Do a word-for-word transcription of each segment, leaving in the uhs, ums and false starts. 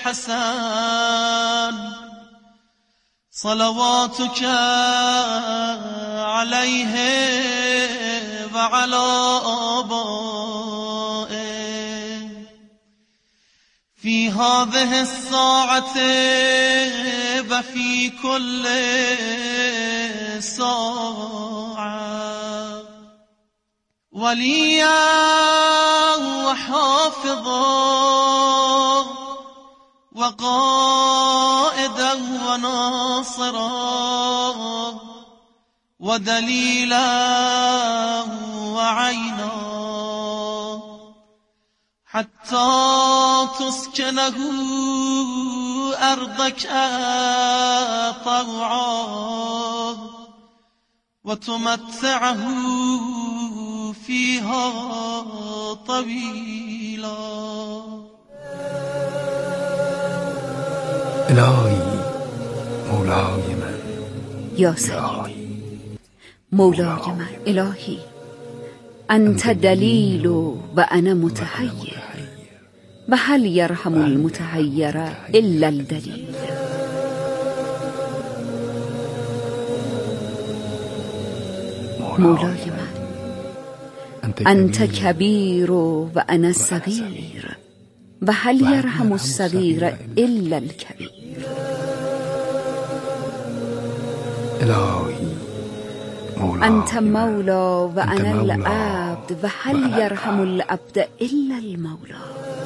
الحسن صلواتك عليه وعلى آبائه في هذه الساعة وفي كل ساعة وليا وحافظا وقائدا وناصرا ودليلا وعينا حتى تسكنه أرضك طوعا وتمتعه فيها طويلا. الهی مولای من، یا سیدی مولای من، الهی انت دلیل و انا متحیر و هل یرحم المتحیر الا الدلیل. مولای من انت کبیر و انا صغیر و هل یرحم الصغیر الا الکبیر. الهی انت مولا و انا العبد و هل یرحم العبد الا المولا.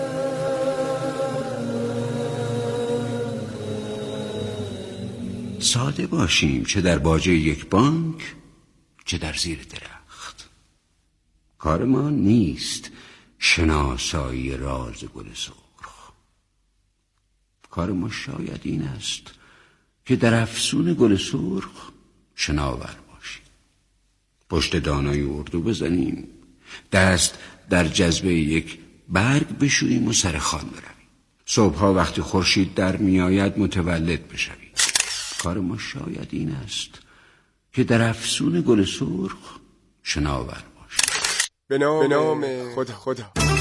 ساده باشیم، چه در باجه یک بانک چه در زیر درخت. کار ما نیست شناسایی راز گل سرخ. کار ما شاید این است که در افسون گل سرخ شناور باشیم، پشت دانای اردو بزنیم، دست در جذبه یک برگ بشوییم و سر خوان برویم، صبحها وقتی خورشید در میآید متولد بشویم. کار ما شاید این است که در افسون گل سرخ شناور باشیم. به نام خدا خدا.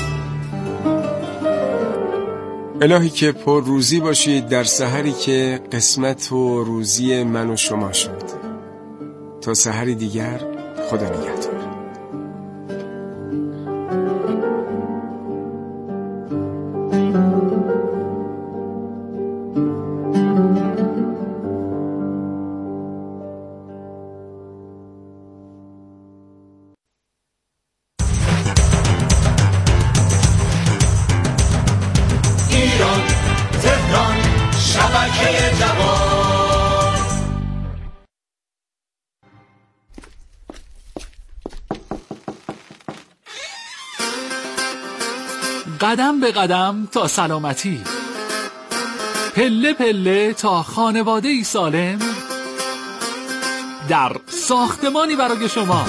الهی که پر روزی باشید در سحری که قسمت و روزی من و شما شد. تا سحری دیگر، خدا نگهدار. قدم به قدم تا سلامتی، پله پله تا خانواده‌ای سالم، در ساختمانی برای شما.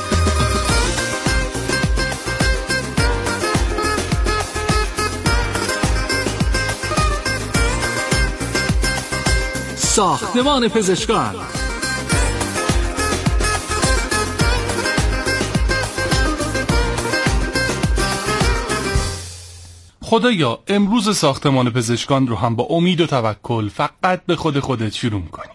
ساختمان پزشکان. خدایا امروز ساختمان پزشکان رو هم با امید و توکل فقط به خود خودت شروع کنی.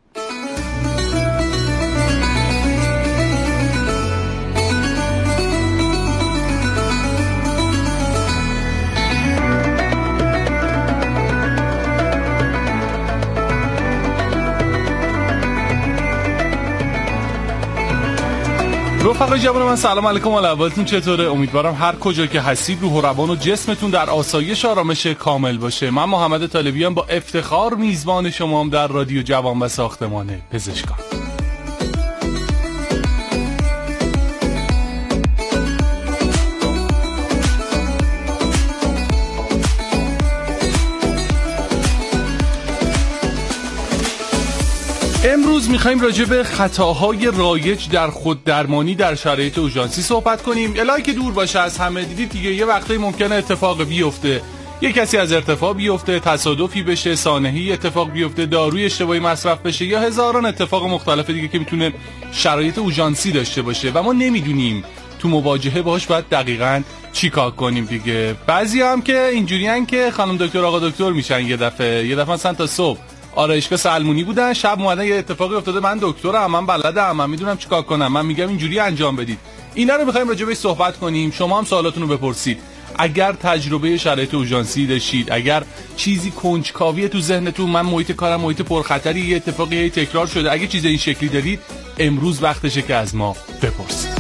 رفقای جوان من، سلام علیکم. حال احوالتون چطوره؟ امیدوارم هر کجا که هستید روح و روان و جسمتون در آسایش و آرامش کامل باشه. من محمد طالبیان با افتخار میزبان شمام در رادیو جوان و ساختمان پزشکان. امروز میخوایم راجع به خطاهای رایج در خود درمانی در شرایط اورژانسی صحبت کنیم. الهی که دور باشه از همه، دیدید دیگه یه وقتی ممکنه اتفاق بیفته، یه کسی از ارتفاع بیفته، تصادفی بشه، سانحه‌ای اتفاق بیفته، داروی اشتباهی مصرف بشه، یا هزاران اتفاق مختلف دیگه که میتونه شرایط اورژانسی داشته باشه و ما نمیدونیم تو مواجهه باش باید دقیقاً چیکار کنیم دیگه. بعضی هم که اینجوریان که خانم دکتر آقا دکتر میشن یه دفعه یه دفعه مثلا تا صبح آرایشگاه سلمونی بودن، شب اومدن یه اتفاقی افتاده، من دکترم، من بلدم، من میدونم چیکار کنم، من میگم اینجوری انجام بدید. اینا رو می‌خوایم راجع بهش صحبت کنیم. شما هم سوالاتونو بپرسید. اگر تجربه شرایط اورژانسی داشتید، اگر چیزی کنجکاوی تو ذهنتون، من محیط کارم محیط پرخطری، یه اتفاقی تکرار شده، اگه چیز این شکلی دارید، امروز وقتشه که از ما بپرسید.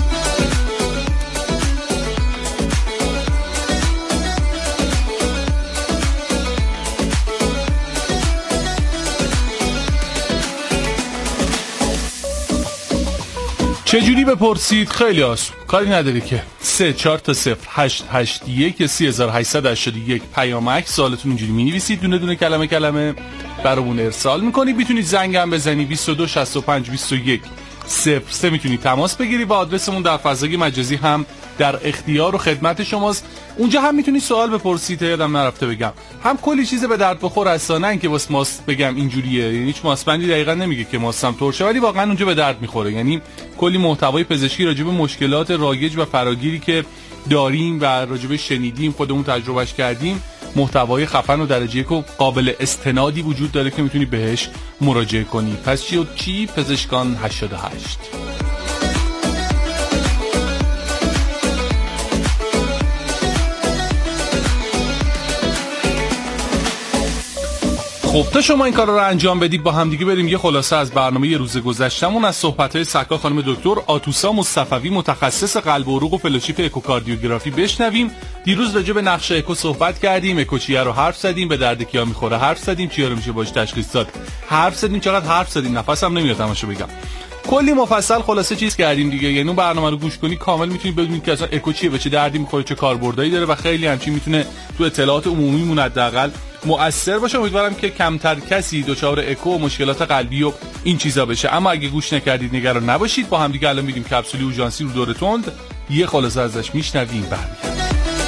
چجوری بپرسید؟ خیلی آسون، کاری نداری که. سه چهار تا صفر هشت هشت یک سی هزار هشتصد و هشتاد و یک پیامک سوالتون اینجوری می‌نویسید، دونه دونه کلمه کلمه برامون ارسال می‌کنید. میتونید زنگ هم بزنی بیست و دو شصت و پنج بیست و یک صفر سه، میتونید تماس بگیری و آدرسمون در فضای مجازی هم در اختیار و خدمت شماست. اونجا هم میتونید سوال بپرسید، یادم نرفته بگم، هم کلی چیز به درد بخور هستن، نه اینکه واسه ماست بگم اینجوریه، یعنی هیچ ماسبندی دقیقاً نمیگه که ماستم ترشه، ولی واقعا اونجا به درد میخوره. یعنی کلی محتوای پزشکی راجع به مشکلات رایج و فراگیری که داریم و راجع به شنیدیم، خودمون تجربهش کردیم، محتوای خفن و درجه یک و قابل استنادی وجود داره که میتونی بهش مراجعه کنی. پس چی و چی؟ پزشکان هشتاد و هشت. خب تا شما این کارا رو انجام بدید، با هم دیگه بریم یه خلاصه از برنامه یه روز گذشتمون از صحبت‌های سکا خانم دکتر آتوسا مصطفوی متخصص قلب و عروق و فلوشیپ اکوکاردیوگرافی بشنویم. دیروز راجع به نقش اکو صحبت کردیم، اکو چیه رو حرف زدیم، به درد کیا میخوره حرف زدیم، چیا رو میشه باش تشخیص داد حرف زدیم، چقدر حرف زدیم نفسم نمیاد تماشا بگم. کلی مفصل خلاصه چیز کردیم دیگه. یعنی اون برنامه رو گوش کنی کامل میتونی بدونی که اصلا اکو چیه، به چه دردی میخوره، چه کاربردایی داره و خیلی همچین میتونه تو اطلاعات عمومیمون حداقل مؤثر باشه. امیدوارم که کمتر کسی دچار اکو و مشکلات قلبی و این چیزا بشه. اما اگه گوش نکردید نگران نباشید، با هم دیگه الان میریم کپسول اورژانسی رو دور تند یه خلاصه ازش میشنویم، برمیگردیم.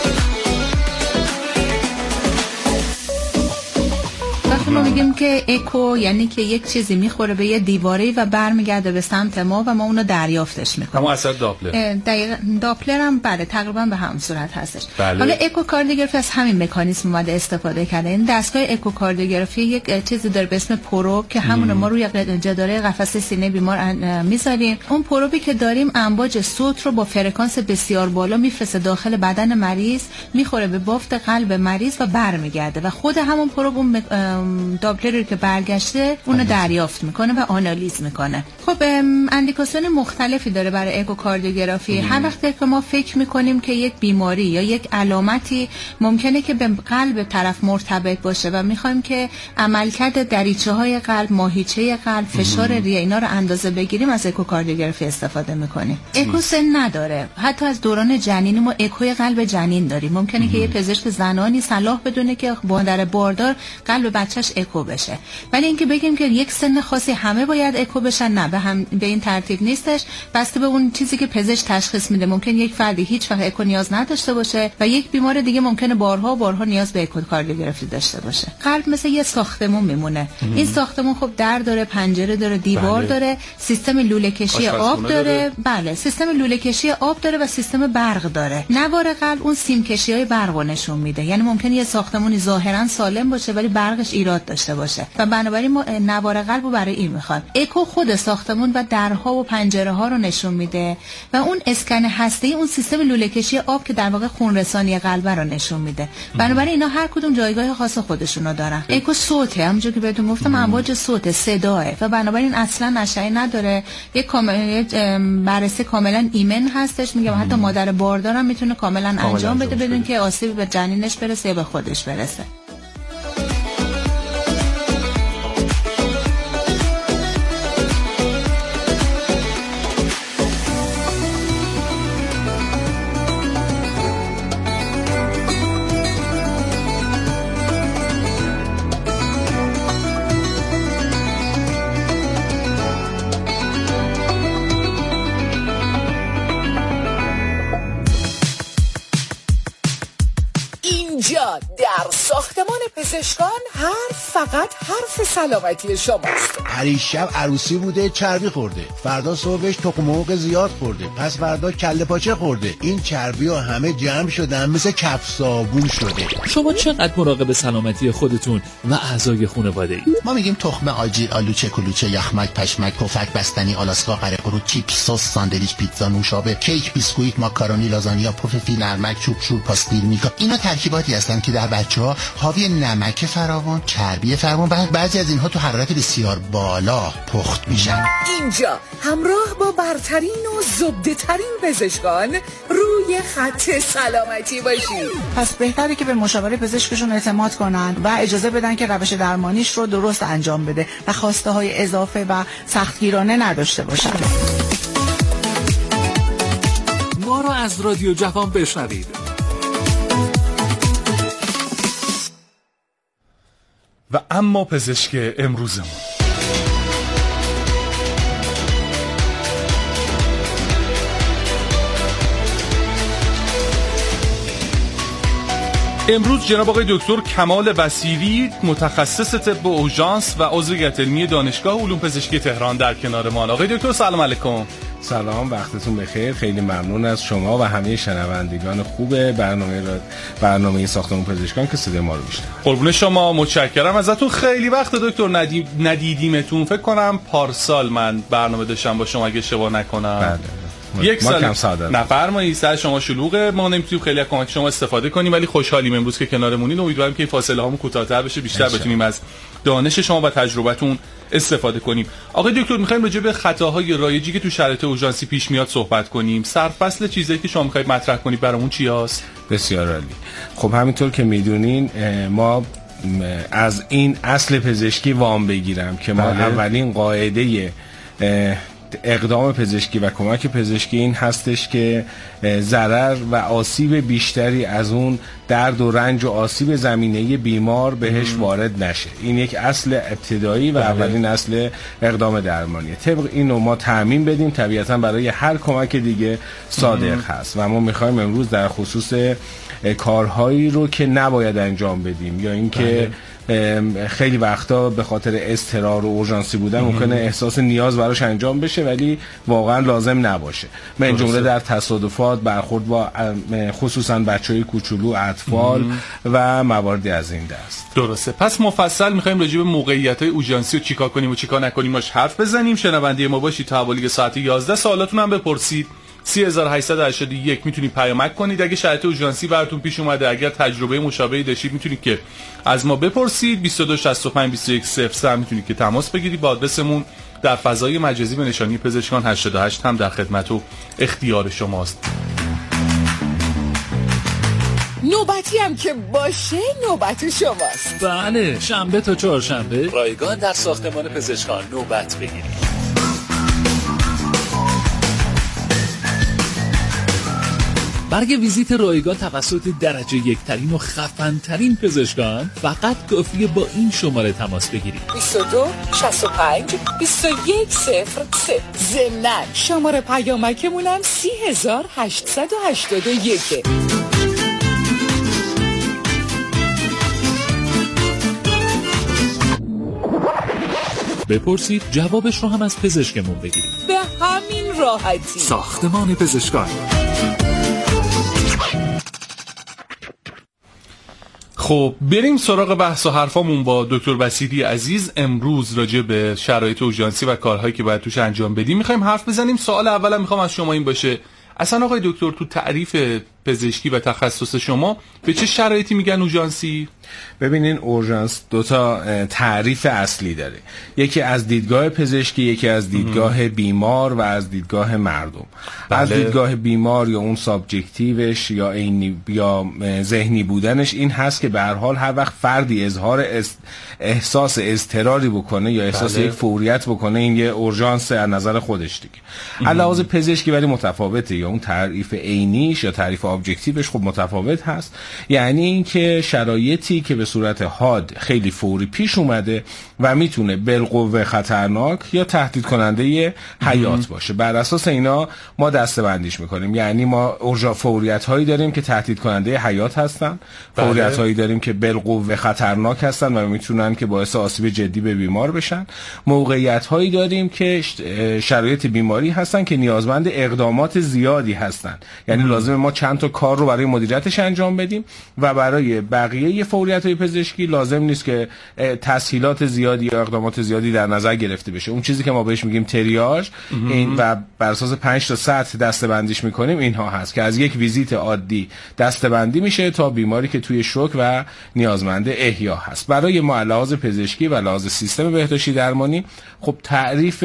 وقتی ما میگیم که اکو یعنی که یک چیزی میخوره به یه دیواره و برمیگرده به سمت ما و ما اونو دریافتش میکنیم. همون اثر داپلر. دقیقاً داپلر هم بله تقریبا به همون صورت هستش. بله. حالا اکوکاردیوگرافی از همین مکانیزم اومده استفاده کرده. این دستگاه اکوکاردیوگرافی یک چیزی داره به اسم پروب که همون ما روی جداره قفسه سینه بیمار میذاریم. اون پروبی که داریم امواج صوت رو با فرکانس بسیار بالا میفرسته داخل بدن مریض، میخوره به بافت قلب مریض و برمیگرده و خود همون پروب اون داپلری که برگشته اونو دریافت میکنه و آنالیز میکنه. خب اندیکاسیون مختلفی داره برای اکوکاردیوگرافی. هر وقت که ما فکر میکنیم که یک بیماری یا یک علامتی ممکنه که به قلب طرف مرتبط باشه و میخوایم که عملکرد دریچه های قلب، ماهیچه قلب، فشار ریه اینا رو اندازه بگیریم، از اکوکاردیوگرافی استفاده میکنیم. اکو سن نداره. حتی از دوران جنینی ما اکوی قلب جنین داریم. ممکنه که یه پزشک زنانی صلاح بدونه که مادر باردار قلب بچه‌ش اکو بشه، ولی اینکه بگیم که یک سن خاصی همه باید اکو بشن، نه، به هم به این ترتیب نیستش. بسته به اون چیزی که پزشک تشخیص میده. ممکن یک فردی هیچ وقت اکو نیاز نداشته باشه و یک بیمار دیگه ممکنه بارها و بارها نیاز به اکوکاردیوگرافی داشته باشه. قلب مثل یه ساختمون میمونه. ام. این ساختمون خب در داره، پنجره داره، دیوار بله. داره، سیستم لوله کشی آب داره. داره بله سیستم لوله کشی آب داره و سیستم برق داره. نوار قلب اون سیم کشی‌های برقو نشون میده. یعنی ممکنه یه ساختمونی ظاهرا سالم باشه ولی برقش ایراد داشته باشه و بنابراین ما نوار قلب رو برای این میخوایم. اکو خود ساختمون و درها و پنجره ها رو نشون میده و اون اسکن هسته‌ای اون سیستم لوله کشی آب که در واقع خون رسانی قلب رو نشون میده. بنابراین اینا هر کدوم جایگاه خاص خودشونو دارن. اکو صوته، همونجوری که بهتون گفتم امواج صوت، صداه و بنابراین اصلا اشعه نداره. یک کامل بررسی کاملا ایمن هستش. میگم حتی مادر باردارم میتونه کاملا انجام بده بدون که آسیبی به جنینش برسه یا به خودش برسه. در ساختمان پزشکان حرف فقط حرف سلامتی شماست. پریشب عروسی بوده چربی خورده، فردا صبحش تخم مرغ زیاد خورده، پس فردا کله پاچه خورده. این چربی ها همه جمع شدن مثل کف صابون شده. شما چقدر مراقب سلامتی خودتون و اعضای خانواده اید؟ ما میگیم تخم آجیل، آلوچه، کلوچه، یخمک، پشمک، پفک، بستنی، آلاسکا، قره قرو، چیپس، سس، ساندویچ، پیتزا، نوشابه، کیک، بیسکویت، ماکارونی، لازانیا، پف فیل، نرمک، چوب شور، پاستیل، میکا. اینا ترکیباتی هستند که در بچه‌ها حاوی نمک فراوان، چربی فراوان و بعضی از اینها تو حرارت بسیار بالا پخت میشن. اینجا همراه با برترین و زبده ترین پزشکان روی خط سلامتی باشید. پس بهتره که به مشاوره پزشکشون اعتماد کنن و اجازه بدن که روش درمانیش رو درست انجام بده و خواسته های اضافه و سختگیرانه نداشته باشن. ما رو از رادیو جوان بشنوید. و اما پزشک امروزمون. امروز جناب آقای دکتر کمال بصیری، متخصص طب اورژانس و عضو هیئت علمی دانشگاه علوم پزشکی تهران در کنار ما. آقای دکتر سلام علیکم. سلام، وقتتون بخیر. خیلی ممنون از شما و همه شنوندگان خوب برنامه را برنامه ساختمان پزشکان که صدای ما رو میشنون. قربون شما، متشکرم ازتون. خیلی وقت دکتر ندی... ندیدیمتون. فکر کنم پارسال من برنامه داشتم با شما اگه اشتباه نکنم. بله. یک ما سال کم سعادت نفرمایید، سر شما شلوغه، ما نمیتونیم خیلی از کمک شما استفاده کنیم، ولی خوشحالیم امروز که کنارمونین. امیدوارم که این فاصله هامون کوتاه‌تر بشه، بیشتر اشتر. بتونیم از دانش شما و تجربتون استفاده کنیم. آقای دکتر می‌خوایم راجع به خطاهای رایجی که تو شرایط اورژانسی پیش میاد صحبت کنیم. سرفصل چیزایی که شما می‌خواید مطرح کنید برامون چی هست؟ بسیار عالی. خب همینطور که میدونین ما از این اصل پزشکی وام بگیرم که ما بله. اولین قاعده اقدام پزشکی و کمک پزشکی این هستش که ضرر و آسیب بیشتری از اون درد و رنج و آسیب زمینه بیمار بهش وارد نشه. این یک اصل ابتدایی و بله. اولین اصل اقدام درمانیه. طبق اینو ما تأمین بدیم، طبیعتا برای هر کمک دیگه صادق هست و ما میخوایم امروز در خصوص کارهایی رو که نباید انجام بدیم یا اینکه بله. خیلی وقتا به خاطر اضطرار و اورژانسی بودن ممکنه احساس نیاز براش انجام بشه ولی واقعا لازم نباشه. من جمله در تصادفات، برخورد با خصوصا بچهای کوچولو، اطفال و مواردی از این دست. درسته. پس مفصل می‌خوایم راجع به موقعیت‌های اورژانسی و چیکار کنیم و چیکار نکنیم باش حرف بزنیم. شنونده ما باشید تا حوالی ساعت یازده. سوالاتون هم بپرسید. سه هزار و هشتصد و هشتاد و یک میتونید پیامک کنید اگه شرایط اورژانسی براتون پیش اومده. اگر تجربه مشابهی داشتید میتونید که از ما بپرسید. بیست و دو شصت و پنج بیست و یک صفر سه میتونید که تماس بگیرید. با آدرسمون در فضای مجازی به نشانی پزشکان هشتاد و هشت هم در خدمت و اختیار شماست. نوبتی هم که باشه نوبت شماست. بله، شنبه تا چهارشنبه رایگان در ساختمان پزشکان نوبت بگیرید. برای ویزیت رایگان توسط درجه یکترین و خفن‌ترین پزشکان فقط کافیه با این شماره تماس بگیرید. بیست و دو شصت و پنج بیست و یک صفر سه. ضمناً شماره پیامکمون هم سی هزار هشتصد و هشتاد و یک. بپرسید، جوابش رو هم از پزشکمون بگیرید. به همین راحتی. ساختمان پزشکان. خب بریم سراغ بحث و حرفامون با دکتر بصیری عزیز. امروز راجع به شرایط اورژانسی و کارهایی که باید توش انجام بدیم میخوایم حرف بزنیم. سوال اولم میخوام از شما این باشه، اصلا آقای دکتر تو تعریف پزشکی و تخصص شما به چه شرایطی میگن اورژانسی؟ ببینین اورژانس دو تا تعریف اصلی داره، یکی از دیدگاه پزشکی، یکی از دیدگاه بیمار و از دیدگاه مردم. بله. از دیدگاه بیمار یا اون سابجکتیوش یا عینی یا ذهنی بودنش این هست که به هر حال هر وقت فردی اظهار احساس اضطراری بکنه یا احساس بله. یک فوریت بکنه، این یه اورژانس از نظر خودش دیگه. علاوه پزشکی ولی متفاوته، یا اون تعریف عینیش یا تعریف ابجکتیوش خب متفاوت هست. یعنی اینکه شرایطی جدی که به صورت حاد خیلی فوری پیش اومده و میتونه بالقوه خطرناک یا تهدید کننده حیات باشه. بر اساس اینا ما دسته‌بندیش میکنیم، یعنی ما فوریت هایی داریم که تهدید کننده حیات هستن، فوریت هایی داریم که بالقوه خطرناک هستن و میتونن که باعث آسیب جدی به بیمار بشن، موقعیت هایی داریم که شرایط بیماری هستن که نیازمند اقدامات زیادی هستن، یعنی لازم ما چند تا کار رو برای مدیریتش انجام بدیم و برای بقیه فوریت های پزشکی لازم نیست که تسهیلات زیادی یا اقدامات زیادی در نظر گرفته بشه. اون چیزی که ما بهش میگیم تریاژ این و بر اساس پنج تا سطح دسته‌بندیش میکنیم اینها هست که از یک ویزیت عادی دسته‌بندی میشه تا بیماری که توی شوک و نیازمند احیا هست. برای ما لحاظ پزشکی و لحاظ سیستم بهداشتی درمانی خب تعریف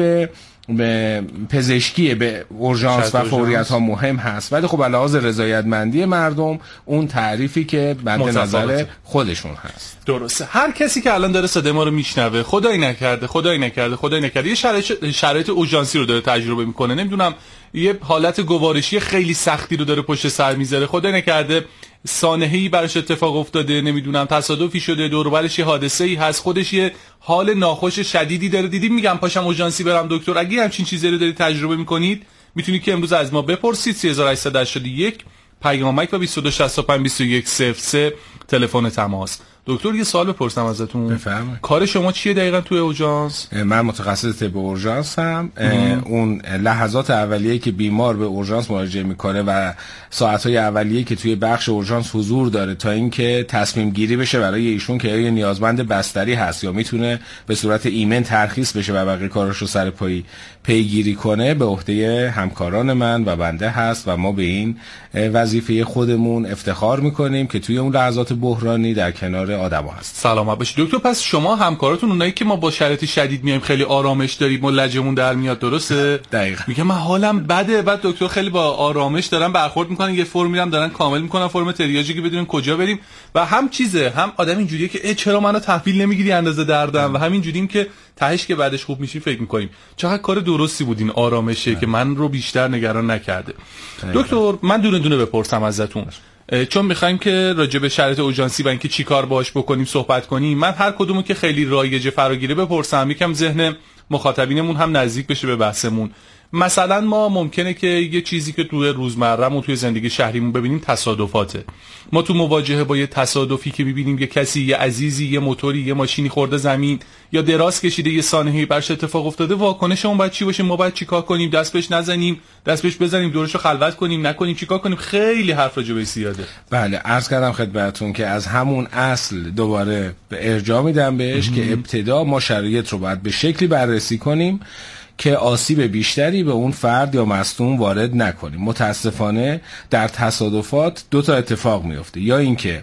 به پزشکی به اورژانس و فوریت ها مهم هست، ولی خب لحاظ رضایتمندی مردم اون تعریفی که مد نظر خودشون هست. درسته. هر کسی که الان داره صدای ما رو میشنوه، خدای نکرده خدای نکرده خدای نکرده یه شرایط شرایط اورژانسی رو داره تجربه میکنه، نمیدونم یه حالت گوارشی خیلی سختی رو داره پشت سر میذاره، خدای نکرده سانحه‌ای براش اتفاق افتاده، نمیدونم تصادفی شده، دور و برش یه حادثه‌ای هست، خودش یه حال ناخوش شدیدی داره، دیدیم میگم پاشم اورژانسی برم دکتر. اگه همچین چیزی رو دارید تجربه میکنید میتونید که امروز از ما بپرسید. سه هزار و هشتصد و هشتاد و یک پیامک و بیست و دو شصت و پنج بیست و یک صفر سه تلفن تماس. دکتر یه سوال بپرسم ازتون. بفرمایید. کار شما چیه دقیقاً توی اورژانس؟ من متخصص طب اورژانس هم. اون لحظات اولیه که بیمار به اورژانس مراجعه میکنه و ساعت‌های اولیه که توی بخش اورژانس حضور داره تا اینکه تصمیم گیری بشه برای ایشون که آیا نیازمند بستری هست یا میتونه به صورت ایمن ترخیص بشه و بقیه کارش رو سر پای پیگیری کنه، به عهده همکاران من و بنده هست و ما به این وظیفه خودمون افتخار میکنیم که توی اون لحظات بحرانی در کنار آدم‌ها هست. سلامت باشید دکتر. پس شما همکاراتون اونایی که ما با شرایط شدید میایم خیلی آرامش داریم و لجمون در میاد، درسته؟ دقیقاً. میگه من حالم بده، بعد دکتر خیلی با آرامش دارن برخورد میکنن، یه فرم میرم دارن کامل میکنن، فرم تریاژی که بدونیم کجا بریم و هم چیزه هم آدم اینجوریه که چرا منو تحویل نمیگیری اندازه دردم و همین جوریم که تهش که بعدش خوب میشیم فکر میکنیم چقدر کار درستی بود این آرامشه ده. که من رو بیشتر نگران نکرده. دکتر من دونه دونه بپرسم ازتون چون میخوایم که راجع به شرایط اورژانسی و اینکه چیکار باهاش بکنیم صحبت کنیم. من هر کدومو که خیلی رایجه فراگیره بپرسم یکم ذهن مخاطبینمون هم نزدیک بشه به بحثمون. مثلا ما ممکنه که یه چیزی که توی روزمره‌مون توی زندگی شهریمون ببینیم تصادفاته. ما تو مواجهه با یه تصادفی که می‌بینیم یه کسی یه عزیزی یه موتوری یه ماشینی خورده زمین یا دراز کشیده یه سانحه‌ای براش اتفاق افتاده، واکنشمون باید چی باشه؟ ما باید چیکار کنیم؟ دست بهش نزنیم، دست بهش بزنیم، دورشو خلوت کنیم، نکنیم، چیکار کنیم؟ خیلی حرف راجع به زیاده. بله عرض کردم خدمتتون که از همون اصل دوباره به ارجاع میدم بهش که ابتدا ما شرایط رو باید به شکلی بررسی کنیم که آسیب بیشتری به اون فرد یا مصدوم وارد نکنیم. متاسفانه در تصادفات دو تا اتفاق میفته، یا اینکه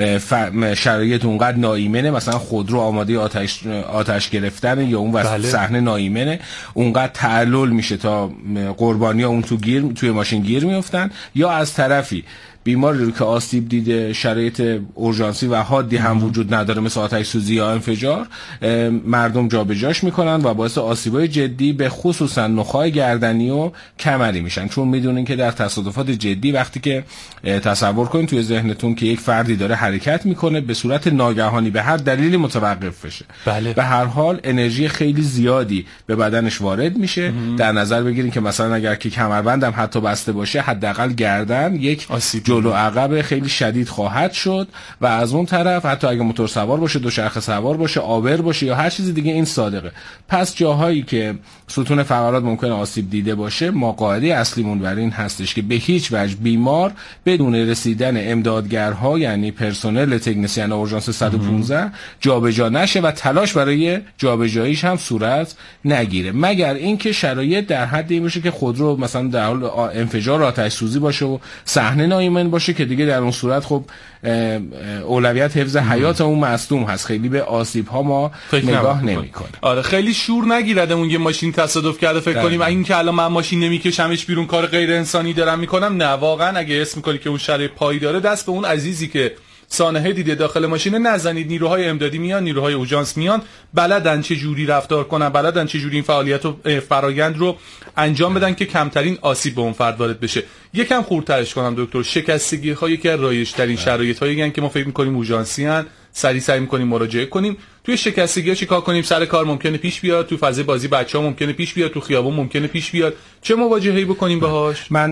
شرایط اونقدر ناایمنه، مثلا خودرو آماده آتش آتش گرفتن یا اون وسط صحنه ناایمنه، اونقدر تعلل میشه تا قربانی ها اون تو گیر توی ماشین گیر میافتن، یا از طرفی بیماری رو که آسیب دیده شرایط اورژانسی و حادی هم وجود نداره مثل آتش سوزی یا انفجار، مردم جابجاش میکنن و باعث آسیبای جدی به خصوصا نخاع گردنی و کمری میشن. چون میدونین که در تصادفات جدی وقتی که تصور کنین توی ذهنتون که یک فردی داره حرکت میکنه به صورت ناگهانی به هر دلیلی متوقف بشه، بله. به هر حال انرژی خیلی زیادی به بدنش وارد میشه. امه. در نظر بگیرین که مثلا اگر که کمربندم حتی بسته باشه حداقل گردن یک جلو عقب خیلی شدید خواهد شد و از اون طرف حتی اگه موتور سوار باشه، دوچرخه سوار باشه، آبر باشه یا هر چیز دیگه این صادقه. پس جاهایی که ستون فقرات ممکنه آسیب دیده باشه، ما قاعده اصلیمون بر این هستش که به هیچ وجه بیمار بدون رسیدن امدادگرها یعنی پرسنل تکنسین اورژانس صد و پانزده جابجا نشه و تلاش برای جابجاییش هم صورت نگیره، مگر اینکه شرایط در حدی باشه که خودرو مثلا در حال انفجار آتش سوزی باشه و صحنه ناایمن باشه که دیگه در اون صورت خب اولویت حفظ حیات اون مصدوم هست، خیلی به آسیب ها ما نگاه نمی‌کنه. آره خیلی شور نگیرده اون یه ماشین تصادف کرده فکر کنیم این که الان من ماشین نمیکشمش بیرون کار غیر انسانی دارم میکنم. نه واقعا اگه اسم می‌کنی که اون شرایط پایی داره، دست به اون عزیزی که سانحه دیده داخل ماشین نزنید. نیروهای امدادی میان، نیروهای اورژانس میان، بلدن چه جوری رفتار کنن، بلدن چه جوری این فعالیت و فرایند رو انجام بدن که کمترین آسیب به اون فرد وارد بشه. یکم خردترش کنم دکتر، شکستگی هایی که رایج ترین شرایط هایی که ما فکر می‌کنیم اورژانسی ان، سریع سعی می‌کنیم مراجعه کنیم. توی شکستگی‌ها چیکار کنیم؟ سر کار ممکنه پیش بیاد، تو فضای بازی بچه‌ها ممکنه پیش بیاد، تو خیابون ممکنه پیش بیاد. چه مواجهه‌ای بکنیم باهاش؟ من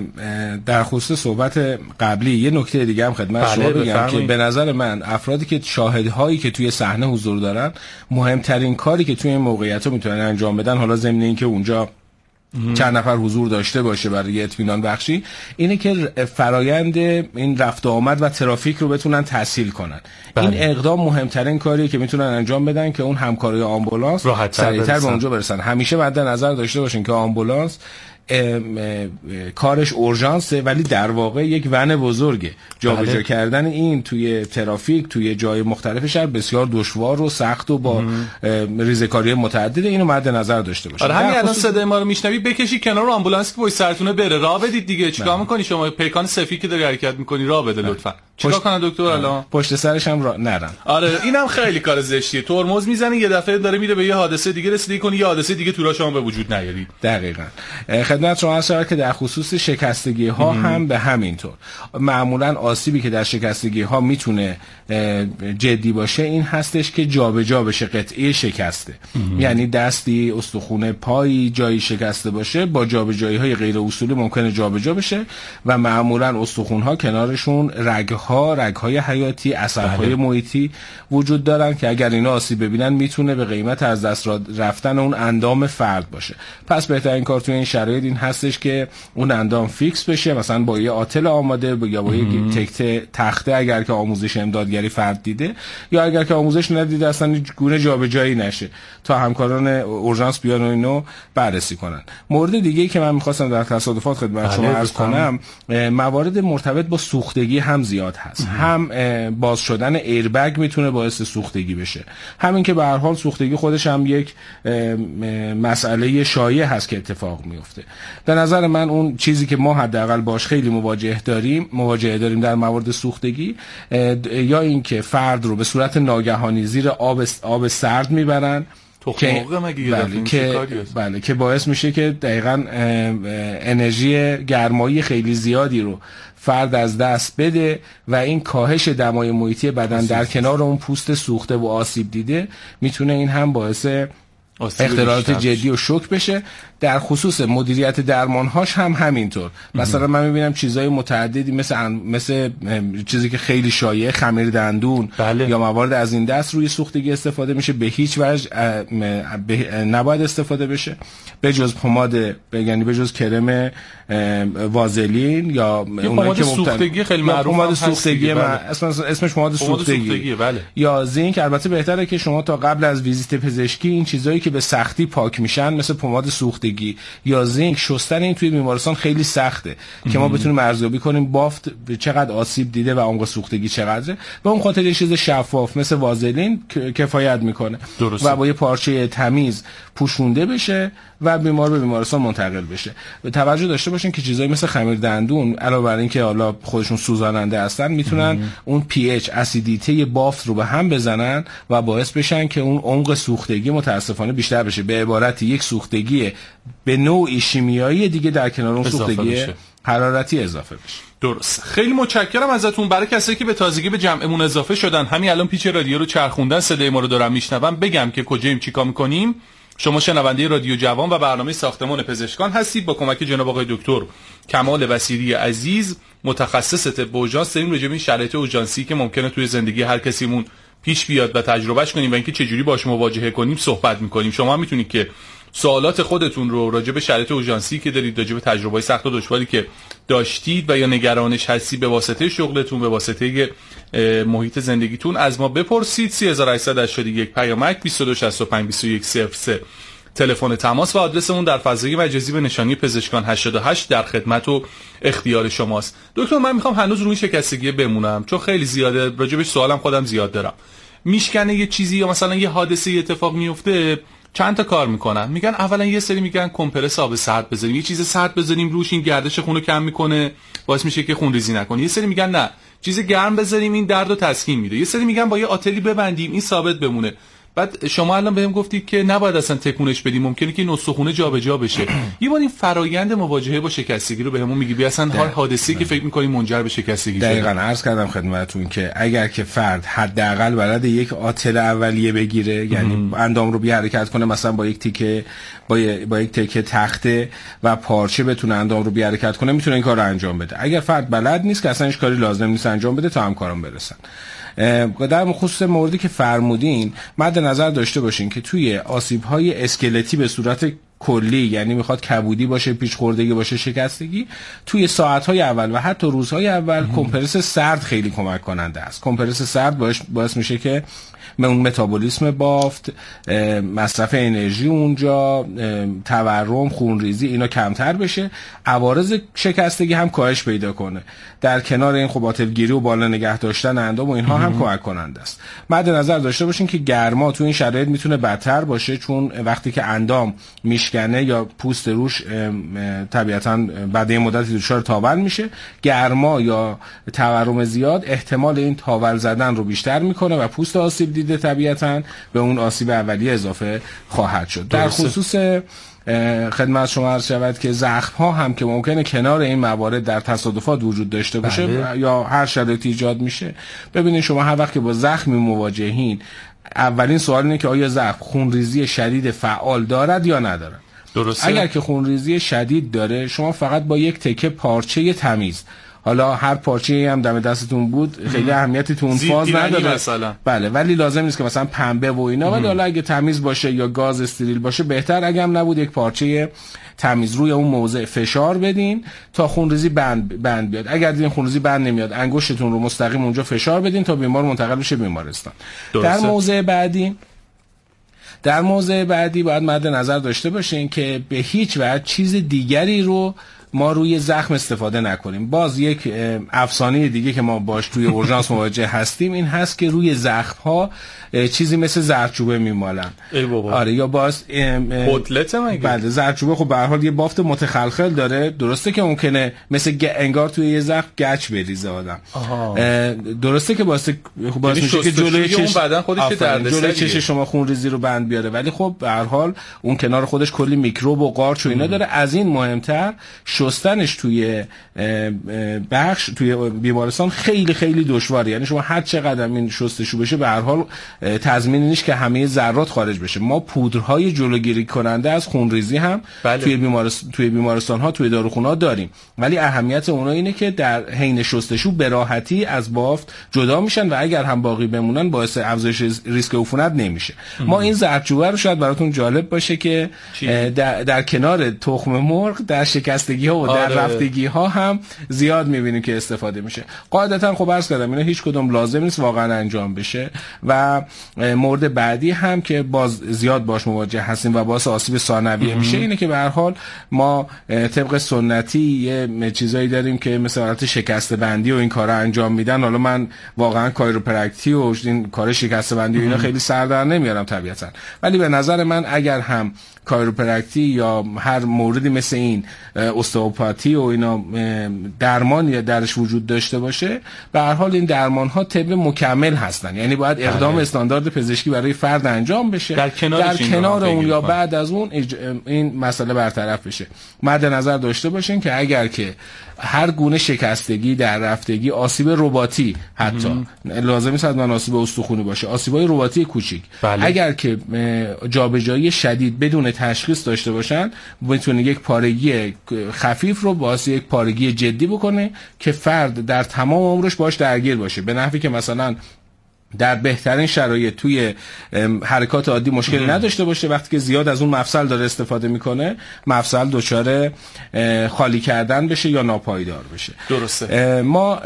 در خصوص صحبت قبلی یه نکته دیگه هم خدمت شما بگم که به نظر من افرادی که شاهدهایی که توی صحنه حضور دارن، مهمترین کاری که توی این موقعیت‌ها میتونن انجام بدن، حالا ضمن اینکه اونجا چند نفر حضور داشته باشه برای اطمینان بخشی، اینه که فرایند این رفت و آمد و ترافیک رو بتونن تسهیل کنن. بله. این اقدام مهمترین کاریه که میتونن انجام بدن که اون همکاری آمبولانس سریعتر به اونجا برسن. همیشه مد نظر داشته باشین که آمبولانس ام ام کارش اورژانسه، ولی در واقع یک ون بزرگه. جابجا بله. کردن این توی ترافیک توی جای مختلف شهر بسیار دشوار و سخت و با ریزکاری متعدده. اینو مد نظر داشته باشید. آره همین الان صدای ما رو میشنوی بکشی کنار آمبولانس که پشت سرتونه بره، راه بدید دیگه. چیکار می‌کنی شما؟ پیکان سفید که داری حرکت می‌کنی راه بده لطفاً. چیکار کنن دکتر الان؟ پشت سرش هم را نرن. آره اینم خیلی کار زشتیه. ترمز میزنی یه دفعه داره میره به یه حادثه دیگه رسیدگی کنی، یه حادثه دیگه تو راه شما به وجود نیاری. دقیقاً. خدمت شما عرض که در خصوص شکستگی ها هم به همین طور. معمولا آسیبی که در شکستگی ها میتونه جدی باشه این هستش که جابجا بشه قطعه شکسته. یعنی دستی، استخوان پایی جایی شکسته باشه، با جابجایی های غیر اصولی ممکنه جابجا بشه و معمولا استخوان ها کنارشون رگ ها، رگ های حیاتی، عصب‌های محیطی وجود دارن که اگر اینا آسیب ببینن میتونه به قیمت از دست رفتن اون اندام فرد باشه. پس بهترین کار توی این شرایط این هستش که اون اندام فیکس بشه، مثلا با یه آتل آماده یا با یه تکته تخته اگر که آموزش امدادگری فرد دیده، یا اگر که آموزش ندیده اصلا هیچ گونه جابجایی نشه تا همکاران اورژانس بیان و اینو بررسی کنن. مورد دیگه‌ای که من می‌خواستم در تصادفات خدمت شما عرض کنم، موارد مرتبط با سوختگی هم زیاد هست. هم باز شدن ایربگ میتونه باعث سوختگی بشه، همین که به هر حال سوختگی خودش هم یک مسئله شایع هست که اتفاق میفته. به نظر من اون چیزی که ما حداقل باش خیلی مواجه داریم مواجه داریم در موارد سوختگی، یا اینکه فرد رو به صورت ناگهانی زیر آب آب سرد میبرن که بله که بله که باعث میشه که دقیقاً انرژی گرمایی خیلی زیادی رو فرد از دست بده و این کاهش دمای محیطی بدن در کنار اون پوست سوخته و آسیب دیده میتونه این هم باعث اختلالات جدی و شوک بشه. در خصوص مدیریت درمانهاش هم همینطور. مثلا من میبینم چیزای متعددی مثل مثل چیزی که خیلی شایعه خمیر دندون بله. یا موارد از این دست روی سوختگی استفاده میشه، به هیچ وجه نباید استفاده بشه به جز پماد، یعنی به جز کرم وازلین یا اون که سوختگی خیلی معروف پماد سوختگی بله. اسم اسمش پماد سوختگی, سوختگی بله. یا زینک. البته بهتره که شما تا قبل از ویزیت پزشکی این چیزایی که به سختی پاک میشن مثل پماد سوختگی یا زینک شستن این توی بیمارستان خیلی سخته ام. که ما بتونیم ارزیابی کنیم بافت چقدر آسیب دیده و عمق سوختگی چقدره. به اون خاطر یه چیز شفاف مثل وازلین کفایت میکنه درسته. و با یه پارچه تمیز پوشونده بشه و بیمار به بیمارستان منتقل بشه. توجه داشته باشین که چیزایی مثل خمیر دندون علاوه بر این که حالا خودشون سوزاننده هستن میتونن ام. اون پی اچ اسیدیته بافت رو به هم بزنن و باعث بشن که اون عمق سوختگی متاسفانه بیشتر بشه. به عبارت یک سوختگی به نوعی شیمیایی دیگه در کنار اون سوختگی حرارتی اضافه بشه. درست. خیلی متشکرم ازتون. برای کسایی که به تازگی به جمعمون اضافه شدن، همین الان پیچ رادیو رو چرخوندن، صدای ما رو دارن میشنون، بگم که کجاییم چیکار میکنیم. شما شنونده رادیو جوان و برنامه ساختمان پزشکان هستید. با کمک جناب آقای دکتر کمال وسیری عزیز متخصص طب اورژانس داریم راجع به این شرایط اورژانسی که ممکنه توی زندگی هر کسیمون پیش بیاد و تجربهش کنیم و اینکه چجوری باهاش مواجهه کنیم صحبت میکنیم. شما هم میتونید که سوالات خودتون رو راجع به شرایط اورژانسی که دارید، راجع به تجربه‌های سخت و دشواری که داشتید و یا نگرانش هستی به واسطه شغلتون، به واسطه محیط زندگیتون از ما بپرسید. سه هزار و هشتصد و هشتاد و یک پیامک بیست و دو شصت و پنج بیست و یک صفر سه تلفن تماس و آدرسمون در فضای مجازی به نشانی پزشکان هشتاد و هشت در خدمت و اختیار شماست. دکتر من میخوام هنوز روی شکستگی بمونم چون خیلی زیاده، راجع بهش سوالم خودم زیاد دارم. میشکنه یه چیزی یا مثلا یه حادثه اتفاق میفته، چند تا کار میکنن. میگن اولا یه سری میگن کمپرس آب سرد بزنیم، یه چیز سرد بزنیم روش، این گردش خون رو کم میکنه، باعث میشه که خون ریزی نکنه. یه سری میگن نه چیز گرم بزنیم این درد رو تسکین میده. یه سری میگن با یه آتلی ببندیم این ثابت بمونه. بعد شما الان بهم گفتید که نباید اصلا تکونش بدیم، ممکنه که این استخونه جابجا بشه. یه بار این فرایند مواجهه با شکستگی رو بهمون میگی، بیا اصلا هر حادثه‌ای که فکر می‌کنی منجر به شکستگی شده. دقیقاً عرض کردم خدمتتون که اگر که فرد حداقل بلد یک آتل اولیه بگیره، یعنی اندام رو بی حرکت کنه، مثلا با یک تیکه با, با یک تیکه تخته و پارچه بتونه اندام رو بی حرکت کنه، میتونه این کار رو انجام بده. اگر فرد بلد نیست که اصلا هیچ کاری لازم نیست انجام بده تا همکاران برسن. در خصوص موردی که فرمودین مد نظر داشته باشین که توی آسیب‌های اسکلتی به صورت کلی، یعنی میخواد کبودی باشه، پیچ خوردگی باشه، شکستگی، توی ساعت‌های اول و حتی روزهای اول کمپرس سرد خیلی کمک کننده است. کمپرس سرد باعث, باعث میشه که اون متابولیسم بافت، مصرف انرژی اونجا، تورم، خونریزی اینا کمتر بشه، عوارض شکستگی هم کاهش پیدا کنه. در کنار این خب آتلگیری و بالا نگه داشتن اندام و اینها هم کمک کننده است. مد نظر داشته باشین که گرما تو این شرایط میتونه بدتر باشه، چون وقتی که اندام میشکنه یا پوست روش طبیعتاً بعد این مدتی دچار تاول میشه، گرما یا تورم زیاد احتمال این تاول زدن رو بیشتر میکنه و پوست آسیب دیده طبیعتاً به اون آسیب اولیه اضافه خواهد شد. در خصوص خدمت شما عرض شود که زخم ها هم که ممکنه کنار این موارد در تصادفات وجود داشته باشه بله. یا هر شرایطی ایجاد میشه، ببینید شما هر وقت که با زخمی مواجهین، اولین سوال اینه که آیا زخم خونریزی شدید فعال دارد یا ندارد. درسته. اگر که خونریزی شدید داره، شما فقط با یک تکه پارچه تمیز، حالا هر پارچه‌ای هم دم دستتون بود خیلی اهمیتی تو اون فاز نداره مثلا. بله، ولی لازم نیست که مثلا پنبه و اینا، ولی حالا اگه تمیز باشه یا گاز استریل باشه بهتر. اگه هم نبود یک پارچه تمیز روی اون موضع فشار بدین تا خونریزی بند بند بیاد. اگر دیدین خونریزی بند نمیاد، انگشتتون رو مستقیم اونجا فشار بدین تا بیمار منتقل بشه بیمارستان. درسته. در موضع بعدی در موضع بعدی باید مد نظر داشته باشین که به هیچ وجه چیز دیگری رو ما روی زخم استفاده نکنیم. باز یک افسانه دیگه که ما باش توی اورژانس مواجه هستیم این هست که روی زخم ها چیزی مثل زردچوبه میمالن. ای بابا. آره، یا باز کتلت مگه؟ بله، زردچوبه خب به هر حال یه بافت متخلخل داره. درسته که ممکنه مثل انگار توی یه زخم گچ بریزه آدم. درسته که واسه خب باعث میشه که جلوی چش بدن خودش جلوی چش شما خونریزی رو بند بیاره، ولی خب به هر حال اون کنار خودش کلی میکروب و قارچ و اینا داره. از این مهمتر شستنش توی بخش توی بیمارستان خیلی خیلی دشواره. یعنی شما هر چقدر این شستشو بشه به هر حال تضمین نیست که همه ذرات خارج بشه. ما پودرهای جلوگیری کننده از خونریزی هم بله. توی بیمارستان توی بیمارستان ها توی داروخونه ها داریم، ولی اهمیت اونها اینه که در حین شستشو به راحتی از بافت جدا میشن و اگر هم باقی بمونن باعث افزایش ریسک عفونت نمیشه. ام. ما این زردچوبه رو شاید براتون جالب باشه که در, در کنار تخم مرغ در شکستگی ها و در آره. رفتگی ها هم زیاد میبینیم که استفاده میشه. قاعدتا خب عرض کردم اینا هیچ کدوم لازم نیست واقعا انجام بشه. و مورد بعدی هم که باز زیاد باش مواجه هستیم و باعث آسیب ثانویه میشه اینه که به هر حال ما طبق سنتی یه چیزایی داریم که مثل حالت شکسته بندی و این کارا انجام میدن. حالا من واقعا کایروپرکتی و این کار شکسته بندی و اینا خیلی سر در نمیارم طبیعتا، ولی به نظر من اگر هم کایروپرکتی یا هر موردی مثل این استئوپاتی و اینا درمانی درش وجود داشته باشه، به هر حال این درمان ها طب مکمل هستن. یعنی باید اقدام استاندارد پزشکی برای فرد انجام بشه، در کنار, در کنار اون یا بعد از اون این مسئله برطرف بشه. مد نظر داشته باشین که اگر که هر گونه شکستگی، در رفتگی، آسیب رباطی حتی لازم نیست حتما آسیب استخوانی باشه، آسیب‌های رباطی کوچیک بله. اگر که جابجایی شدید بدون تشخیص داشته باشن، میتونه یک پارگی خفیف رو باعث یک پارگی جدی بکنه که فرد در تمام عمرش باش درگیر باشه، به نحوی که مثلا در بهترین شرایط توی حرکات عادی مشکلی نداشته باشه، وقتی که زیاد از اون مفصل داره استفاده میکنه مفصل دچار خالی کردن بشه یا ناپایدار بشه. درسته. ما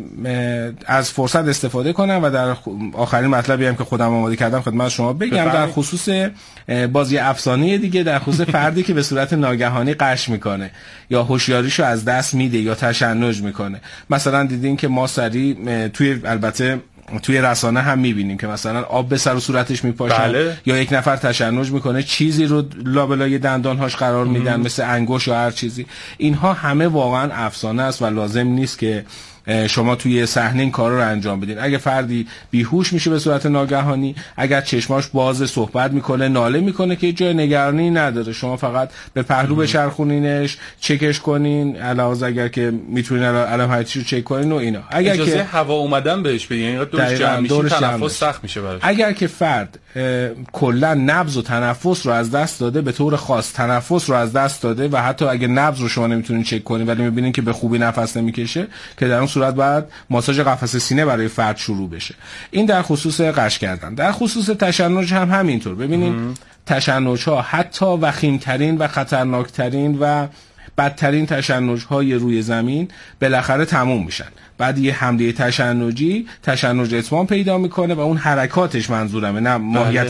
از فرصت استفاده کنم و در آخرین مطلبی هم که خودم آماده کردم خدمت شما بگم بفرمید. در خصوص بازی افسانه دیگه، در خصوص فردی که به صورت ناگهانی قش میکنه یا هوشیاریشو از دست میده یا تشنج میکنه. مثلا دیدین که ما سری توی البته توی رسانه هم میبینیم که مثلا آب به سر و صورتش میپاشن بله. یا یک نفر تشنج میکنه چیزی رو لابلای دندانهاش قرار میدن مثل انگوش یا هر چیزی. اینها همه واقعا افسانه است و لازم نیست که شما توی صحنه این کارا رو انجام بدین. اگه فردی بیهوش میشه به صورت ناگهانی، اگر چشماش باز صحبت میکنه، ناله میکنه که جای نگرانی نداره، شما فقط به پهلو بچرخونینش، چکش کنین، علاوه اگر که میتونین علائم حیاتیشو چک کنین و اینا. اگر اجازه که هوا اومدن بهش بدین، یعنی دورش جمع میشه، تنفس سخت میشه براش. اگر که فرد کلا نبض و تنفس رو از دست داده، به طور خاص تنفس رو از دست داده و حتی اگه نبض رو شما نمیتونین چک کنین ولی میبینین که به خوبی نفس نمیکشه، که در اون صورت بعد ماساژ قفسه سینه برای فرد شروع بشه. این در خصوص قش کردن. در خصوص تشنج هم همینطور. ببینید تشنج ها حتی وخیمترین و خطرناکترین و بدترین تشنج های روی زمین بالاخره تموم میشن. بعد یه حمله تشنجی تشنج اتمام پیدا میکنه و اون حرکاتش منظورمه، نه ماهیت